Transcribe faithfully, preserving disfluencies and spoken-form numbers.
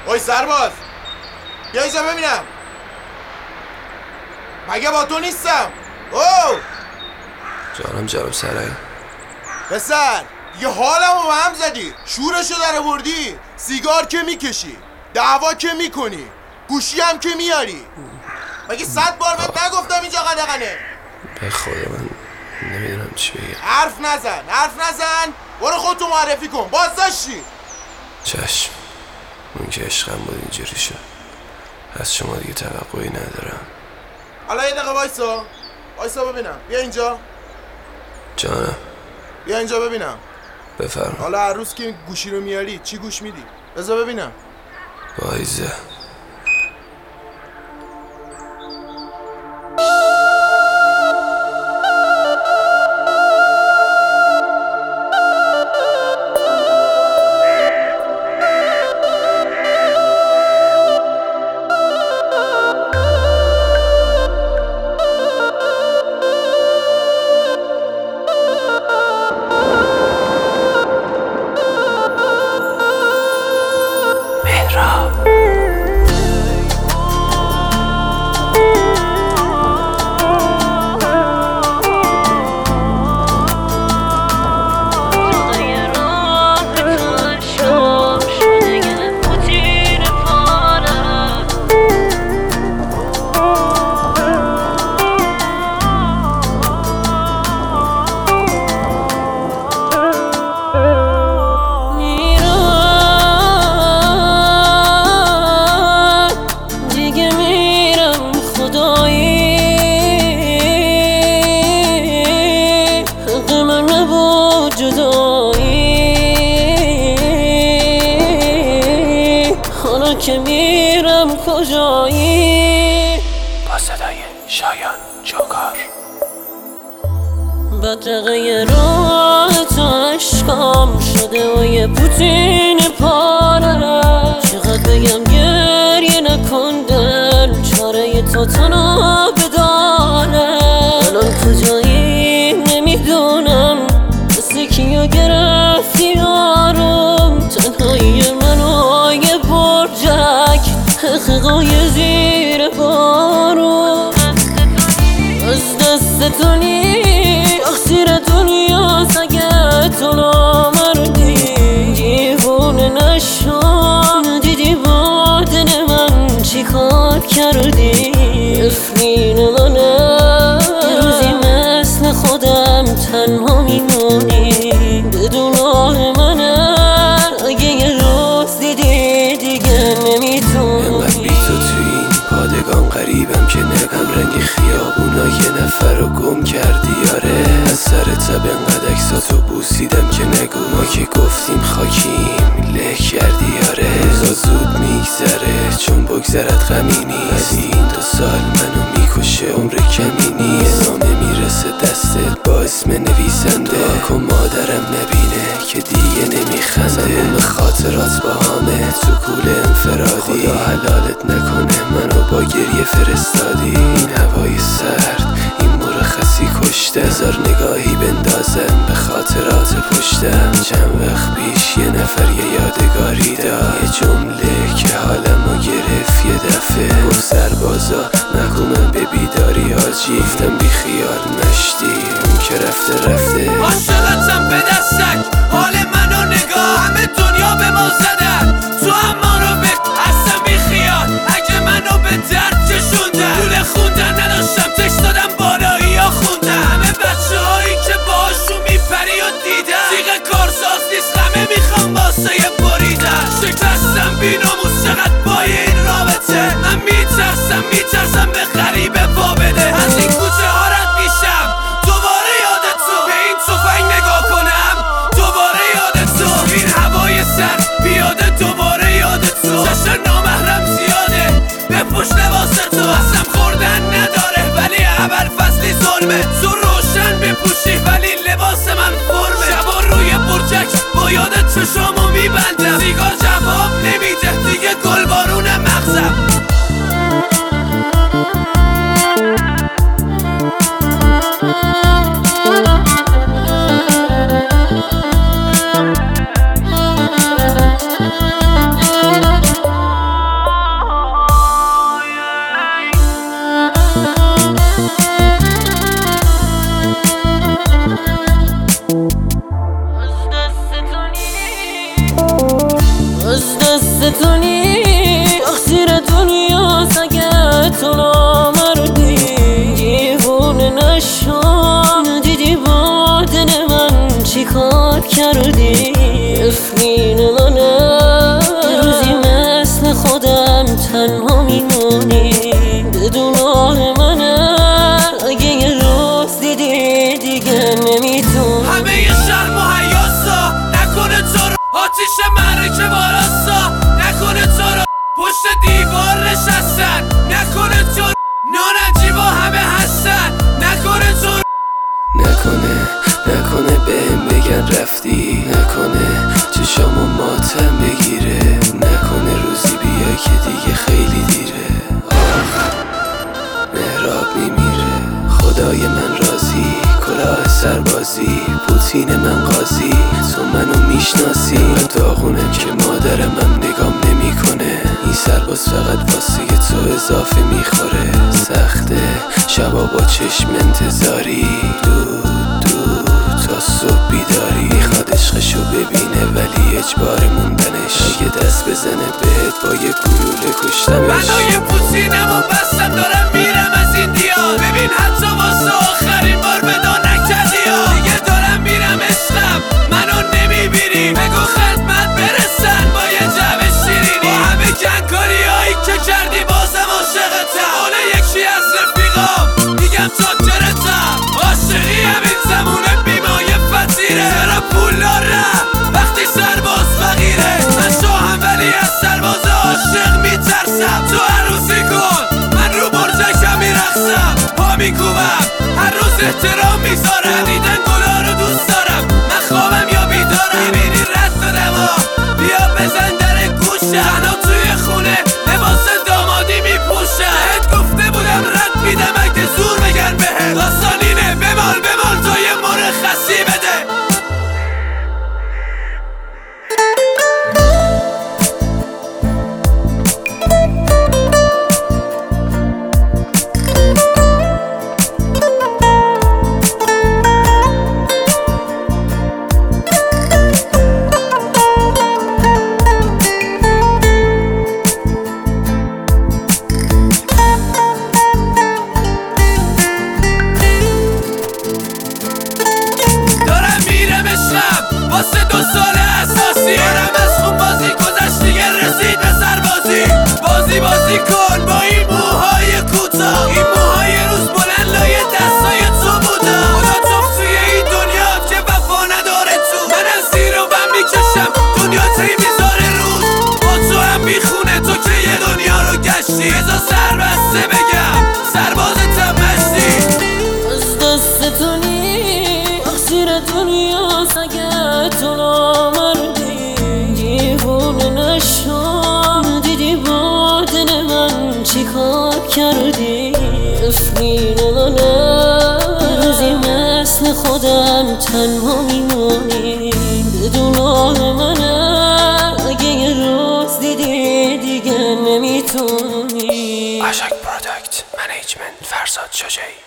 اوی سرباز بیا اینجا ببینم. مگه با تو نیستم؟ او جانم جناب سرایی. پسر یه حالمو به هم زدی، شورشو در آوردی، سیگار که میکشی، دعوا که میکنی، گوشی هم که میاری. مگه صد بار بهت نگفتم اینجا قدغنه؟ به خدا من نمیدونم چی بگم. حرف نزن حرف نزن برو خودتو معرفی کن. بازداشتی. چشم، اون که عشقم بود اینجوری شد. از شما دیگه توقعی ندارم. حالا یه دقیقه وایسا وایسا ببینم. بیا اینجا. جانم بیا اینجا ببینم. بفرما. حالا هر روز که گوشی رو میاری چی گوش میدی؟ بذار ببینم. وایزه. که میرم کجایی؟ با صدای شایان جوکار. بدرقه راه تو عشقام شده و یه پوتین پاره. چقدر بگم گریه نکن دل، چاره تو تنها بداره. الان کجایی نمیدونم، مثل کیو گرفتی آروم. تنهایی منو یه برجک، حقیقای زیر بارون. از دست تو نی تقصیر دنیاست اگه تو نامردی. دیوونه نشو دیدی با دل من چی کار کردی. نفرین منه یه روزی مثل خودم تنها میمونی. بدون آه منه اگه یه روز دیدی دیگه نمیتونی. انقدر بی تو توی این پادگان غریبم که نگم رنگ خیابونا یه نفر رو گم کردی. آره از سر تب انقدر عکساتو بوسیدم که نگو ما که گفتیم خاکیم له کردی. آره روزا زود میگذره چون بگذرد غمی نیست، ولی این دو سال منو میکشه عمر کمی نیست. نامه میرسه دستت با اسم نویسنده، کن مادرم نبینه که دیگه نمیخنده. زموم خاطرات با همه تو کول انفرادی. خدا حلالت نکنه منو با گریه فرستادی. این هوای سرد این مرخصی کشته، بذار نگاهی بندازم به خاطرات پشتم. چند وقت پیش یه نفر یه یادگاری داد، یه جمله که حالمو گرفت یه دفعه. گفت سربازا نگو من به بیداری حاجی. گفتم بی خیال مشتی اون که رفته رفته. عاشقتم به دستک حال منو نگاه، همه دنیا به ما زدن تو هم ما رو به اصلا بی خیال. اگه منو به درد کشوندن لوله خوندن نداشتم تکست دادم بالایی ها خوندن. همه بچه هایی که باشون میپری و دیدن سیغ کارساز نیست همه میخوام واسه بریدن. شکستم بی ناموس چقدر بای این رابطه. من میترسم میترسم به غریبه پا بده. از این کوچه ها رد میشم دوباره یادت تو به این توفنگ نگاه کنم دوباره دستتونی تقصیر دنیاست اگه تو نامردی دیوونه نشو ندیدی با دل من چی کار کردی افرین منه روزی مثل خودم تنها میمونی بدون آه منه اگه یه روز دیدی دیگه نمیتونی همه یه شرم و حیاسا نکنه تو رو آتیش مرکه باراسا نکنه تو رو پشت دیوار نشستن نکنه تو رو نانجیبا همه هستن نکنه تو رو نکنه نکنه بهم بگن رفتی نکنه چشامو ماتم بگیره نکنه روزی بیا که دیگه خیلی دیره آخ مهراب میمیره خدای من راضی کلاه سربازی پوتین من قاضی تو منو میشناسی من داغونم که مادرم هم نگام نمیکنه این سرباز فقط واسه تو اضافه میخوره سخته شبا با چشم انتظاری دود دود تا صبح بیداری میخواد عشقشو ببینه ولی اجبار موندنش اگه دست بزنه بهت با یه گلوله کشتمش منو یه پوتینمو بستم دارم میرم از این دیار ببین حتی واسه آخرین بار ودا نکردی ها دیگه دارم میرم عشقم منو نمیبینی بگو خدمت برسن با یه جعبه شیرینی با همه کنکاری هایی که کردی بازم عاشقتم حالا یکی از رفیقام میگم چاکرتم عاشقی همین زمونه بیمایه فتیره چرا پول دارم وقتی سرباز فقیره من شاهم ولی از سرباز عاشق میترسم تو عروسی کن من رو برجکم میرقصم پا میکوبم هر روز احترام میذارم دیدن گلا رو دوست دارم من خوابم یا بیدارم میبینی رد دادم ها بیا بزن در گوشم تنها توی خونه لباس دامادی میپوشم بهت گفته بودم رد میدم اگه زور بگن بهت داستانینه بمال بمال تا یه مرخصی بده واسه دو سال اساسی دارم از خون بازی گذشت دیگه رسید به سربازی بازی بازی کن با این موهای کوتاه این موهای روز بلند لایه دستای تو بودا خدا توف توی این دنیا که وفا نداره تو من از زیر و بم میکشم دنیا تی میذاره روز با تو هم میخونه تو که یه دنیا رو گشتی ازا سر بسته بگم سربازتم مشتی از دستتونی تقصیر دنیاست اگه تو نامردی دیوونه نشو ندیدی با دل من چی کار کردی افرین منه روزی مثل خودم تنها میمونی بدون آه منه اگه یه روز دیدی دیگه نمیتونی اشک پروداکت منیجمنت فرزاد شجاعی